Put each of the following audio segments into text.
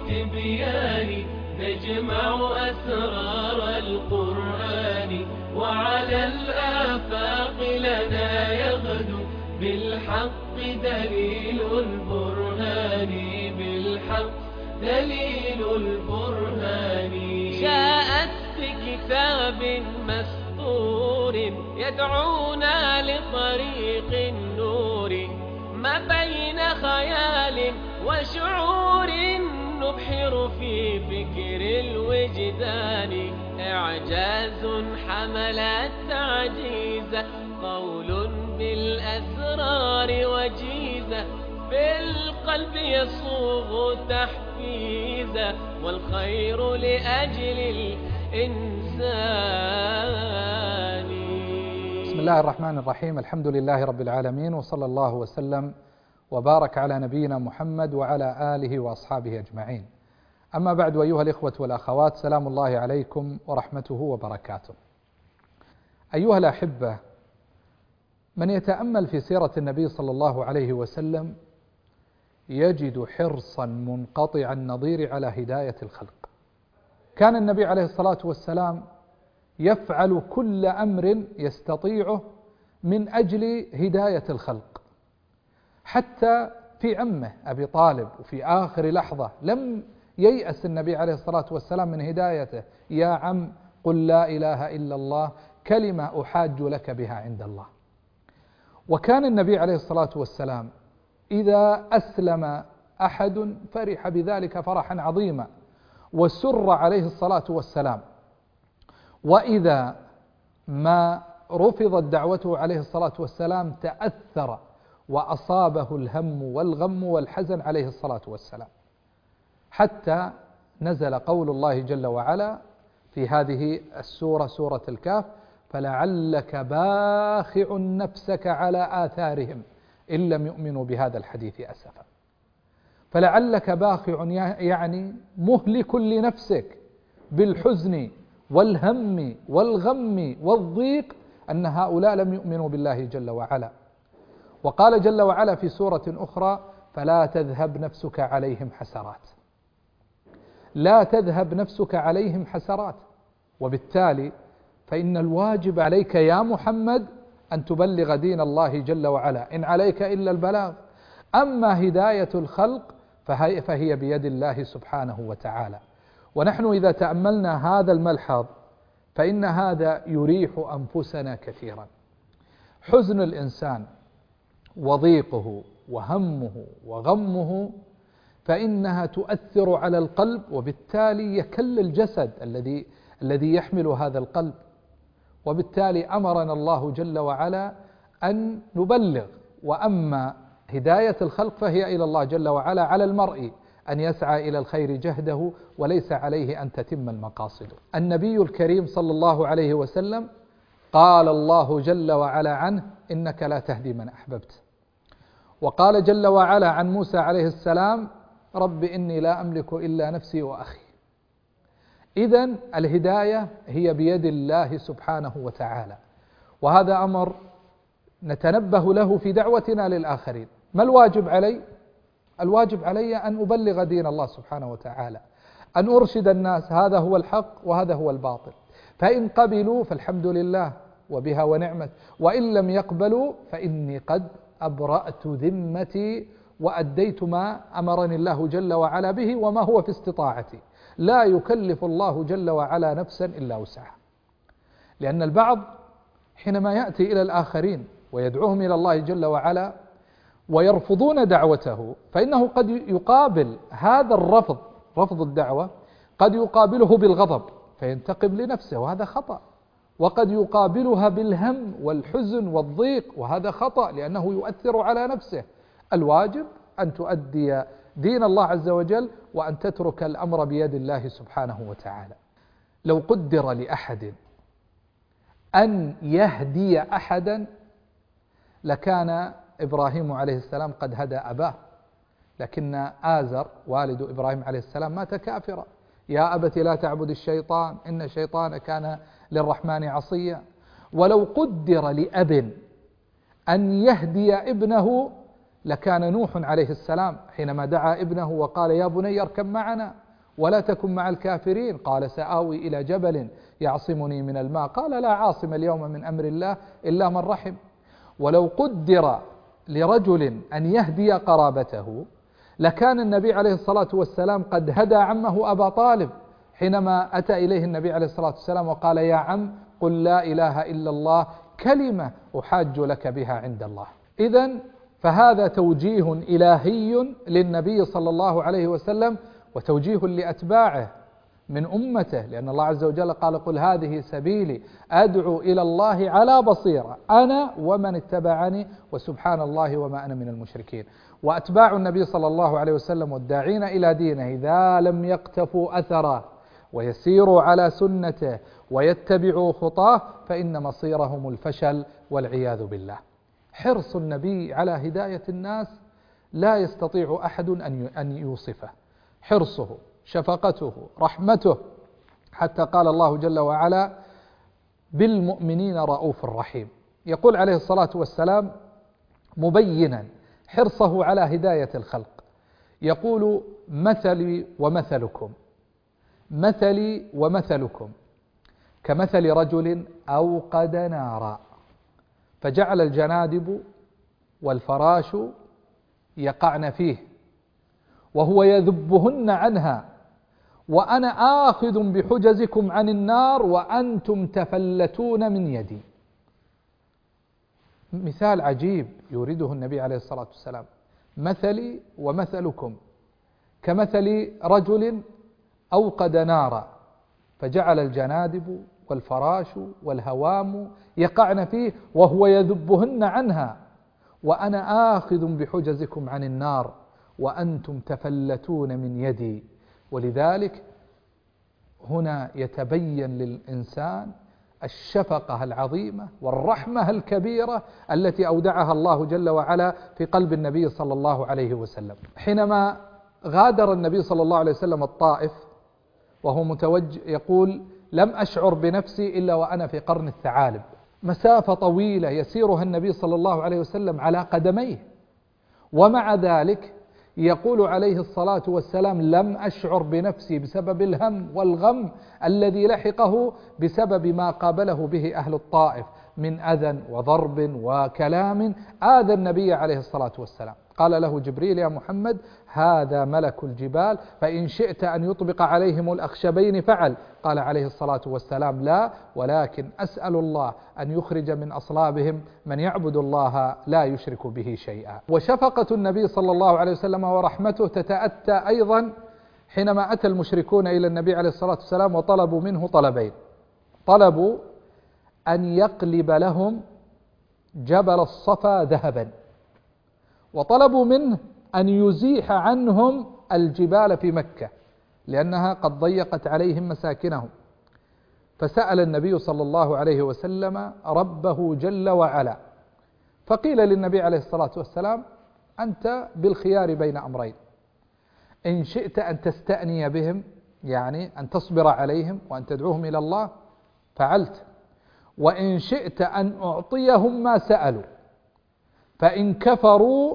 والتبيان نجمع أسرار القرآن، وعلى الآفاق لنا يغدو بالحق دليل البرهان، بالحق دليل البرهان. جاءت بكتاب مسطور يدعونا لطريق النور، ما بين خيال وشعور نبحر في فكر الوجدان. إعجاز حمل التعجيز، قول بالأسرار وجيزة، بالقلب يصوغ تحفيزا، والخير لأجل الإنسان. بسم الله الرحمن الرحيم. الحمد لله رب العالمين، وصلى الله وسلم وبارك على نبينا محمد وعلى آله وأصحابه أجمعين. أما بعد، أيها الإخوة والأخوات، سلام الله عليكم ورحمته وبركاته. أيها الأحبة، من يتأمل في سيرة النبي صلى الله عليه وسلم يجد حرصا منقطع النظير على هداية الخلق. كان النبي عليه الصلاة والسلام يفعل كل أمر يستطيعه من أجل هداية الخلق، حتى في عمه أبي طالب، وفي آخر لحظة لم ييأس النبي عليه الصلاة والسلام من هدايته. يا عم قل لا إله إلا الله كلمة أحاج لك بها عند الله. وكان النبي عليه الصلاة والسلام إذا أسلم أحد فرح بذلك فرحا عظيما وسر عليه الصلاة والسلام، وإذا ما رفضت دعوته عليه الصلاة والسلام تأثر وأصابه الهم والغم والحزن عليه الصلاة والسلام، حتى نزل قول الله جل وعلا في هذه السورة، سورة الكهف: فلعلك باخع نفسك على آثارهم إن لم يؤمنوا بهذا الحديث أسفا. فلعلك باخع يعني مهلك لنفسك بالحزن والهم والغم والضيق أن هؤلاء لم يؤمنوا بالله جل وعلا. وقال جل وعلا في سورة أخرى: فلا تذهب نفسك عليهم حسرات. لا تذهب نفسك عليهم حسرات. وبالتالي فإن الواجب عليك يا محمد أن تبلغ دين الله جل وعلا، إن عليك إلا البلاغ. أما هداية الخلق فهي بيد الله سبحانه وتعالى. ونحن إذا تأملنا هذا الملحظ فإن هذا يريح أنفسنا كثيرا. حزن الإنسان وضيقه وهمه وغمه فإنها تؤثر على القلب، وبالتالي يكل الجسد الذي يحمل هذا القلب. وبالتالي أمرنا الله جل وعلا أن نبلغ. وأما هداية الخلق فهي إلى الله جل وعلا، على المرء أن يسعى إلى الخير جهده وليس عليه أن تتم المقاصد. النبي الكريم صلى الله عليه وسلم قال الله جل وعلا عنه: إنك لا تهدي من أحببت. وقال جل وعلا عن موسى عليه السلام: رب إني لا أملك إلا نفسي وأخي. إذن الهداية هي بيد الله سبحانه وتعالى، وهذا أمر نتنبه له في دعوتنا للآخرين. ما الواجب علي؟ الواجب علي أن أبلغ دين الله سبحانه وتعالى، أن أرشد الناس هذا هو الحق وهذا هو الباطل. فإن قبلوا فالحمد لله وبها ونعمت، وإن لم يقبلوا فإني قد أبرأت ذمتي وأديت ما أمرني الله جل وعلا به وما هو في استطاعتي. لا يكلف الله جل وعلا نفسا إلا وسعها. لأن البعض حينما يأتي إلى الآخرين ويدعوهم إلى الله جل وعلا ويرفضون دعوته، فإنه قد يقابل هذا الرفض، رفض الدعوة، قد يقابله بالغضب فينتقم لنفسه وهذا خطأ، وقد يقابلها بالهم والحزن والضيق وهذا خطأ لأنه يؤثر على نفسه. الواجب أن تؤدي دين الله عز وجل وأن تترك الأمر بيد الله سبحانه وتعالى. لو قدر لأحد أن يهدي أحدا لكان إبراهيم عليه السلام قد هدى أباه، لكن آزر والد إبراهيم عليه السلام مات كافرا. يا أبت لا تعبد الشيطان إن الشيطان كان للرحمن عصيا. ولو قدر لأب أن يهدي ابنه لكان نوح عليه السلام حينما دعا ابنه وقال يا بني اركب معنا ولا تكن مع الكافرين، قال سآوي إلى جبل يعصمني من الماء، قال لا عاصم اليوم من أمر الله إلا من رحم. ولو قدر لرجل أن يهدي قرابته لكان النبي عليه الصلاة والسلام قد هدى عمه أبا طالب حينما أتى إليه النبي عليه الصلاة والسلام وقال يا عم قل لا إله إلا الله كلمة أحاج لك بها عند الله. إذن فهذا توجيه إلهي للنبي صلى الله عليه وسلم وتوجيه لأتباعه من أمته، لأن الله عز وجل قال قل هذه سبيلي أدعو إلى الله على بصيرة أنا ومن اتبعني وسبحان الله وما أنا من المشركين. وأتباع النبي صلى الله عليه وسلم والداعين إلى دينه إذا لم يقتفوا أثره ويسيروا على سنته ويتبعوا خطاه فإن مصيرهم الفشل والعياذ بالله. حرص النبي على هداية الناس لا يستطيع أحد أن يوصفه، حرصه، شفقته، رحمته، حتى قال الله جل وعلا بالمؤمنين رؤوف رحيم. يقول عليه الصلاة والسلام مبينا حرصه على هداية الخلق، يقول مثلي ومثلكم مثلي ومثلكم كمثل رجل أوقد نارا فجعل الجنادب والفراش يقعن فيه وهو يذبهن عنها وأنا آخذ بحجزكم عن النار وأنتم تفلتون من يدي. مثال عجيب يريده النبي عليه الصلاة والسلام، مثلي ومثلكم كمثل رجل أوقد نارا فجعل الجنادب والفراش والهوام يقعن فيه وهو يذبهن عنها وأنا آخذ بحجزكم عن النار وأنتم تفلتون من يدي. ولذلك هنا يتبين للإنسان الشفقة العظيمة والرحمة الكبيرة التي أودعها الله جل وعلا في قلب النبي صلى الله عليه وسلم. حينما غادر النبي صلى الله عليه وسلم الطائف وهو متوجه يقول لم أشعر بنفسي إلا وأنا في قرن الثعالب، مسافة طويلة يسيرها النبي صلى الله عليه وسلم على قدميه، ومع ذلك يقول عليه الصلاة والسلام لم أشعر بنفسي بسبب الهم والغم الذي لحقه بسبب ما قابله به أهل الطائف من أذى وضرب وكلام آذى النبي عليه الصلاة والسلام. قال له جبريل يا محمد هذا ملك الجبال فإن شئت أن يطبق عليهم الأخشبين فعل. قال عليه الصلاة والسلام لا، ولكن أسأل الله أن يخرج من أصلابهم من يعبد الله لا يشرك به شيئا. وشفقة النبي صلى الله عليه وسلم ورحمته تتأتى أيضا حينما أتى المشركون إلى النبي عليه الصلاة والسلام وطلبوا منه طلبين، طلبوا أن يقلب لهم جبل الصفا ذهبا، وطلبوا منه أن يزيح عنهم الجبال في مكة لأنها قد ضيقت عليهم مساكنهم. فسأل النبي صلى الله عليه وسلم ربه جل وعلا، فقيل للنبي عليه الصلاة والسلام أنت بالخيار بين أمرين، إن شئت أن تستأني بهم يعني أن تصبر عليهم وأن تدعوهم إلى الله فعلت، وإن شئت أن أعطيهم ما سألوا فإن كفروا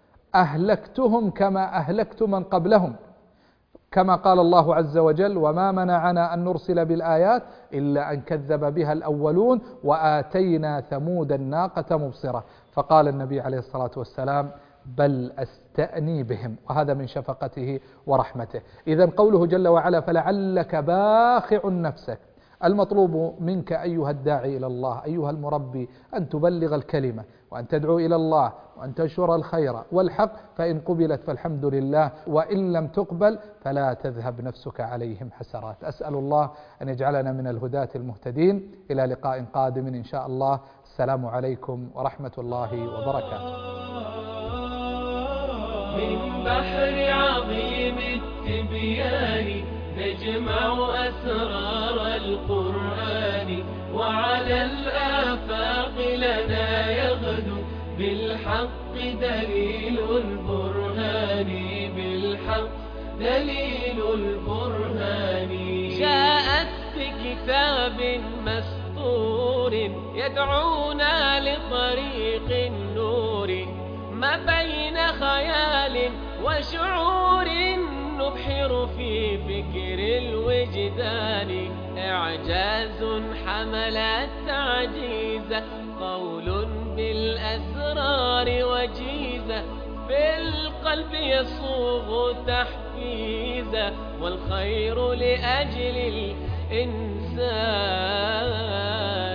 أهلكتهم كما أهلكت من قبلهم، كما قال الله عز وجل وما منعنا أن نرسل بالآيات إلا أن كذب بها الأولون وآتينا ثمود الناقة مبصرة. فقال النبي عليه الصلاة والسلام بل أستأني بهم، وهذا من شفقته ورحمته. إذن قوله جل وعلا فلعلك باخع نفسك، المطلوب منك أيها الداعي إلى الله أيها المربي أن تبلغ الكلمة وأن تدعو إلى الله وأن تنشر الخير والحق، فإن قبلت فالحمد لله وإن لم تقبل فلا تذهب نفسك عليهم حسرات. أسأل الله أن يجعلنا من الهداة المهتدين. إلى لقاء قادم إن شاء الله. السلام عليكم ورحمة الله وبركاته. من بحر عظيم التبيان نجمع أسرار القرآن وعلى الآفاق لنا يغدو بالحق دليل البرهان، بالحق دليل البرهان. جاءت بكتاب مسطور يدعونا لطريق النور، ما بين خيال وشعور نبحر في فكر الوجدان. إعجاز حمل التعجيز، قول بالأسرار وجيزة، في القلب يصوغ تحفيزا، والخير لأجل الإنسان.